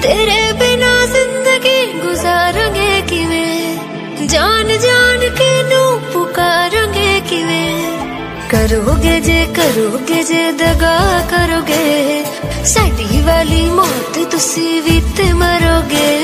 तेरे बिना जिंदगी गुजारेंगे किवें, जान जान के नू पुकारेंगे किवें। करोगे जे दगा करोगे, साडी वाली मौत तुसी भी ते मरोगे।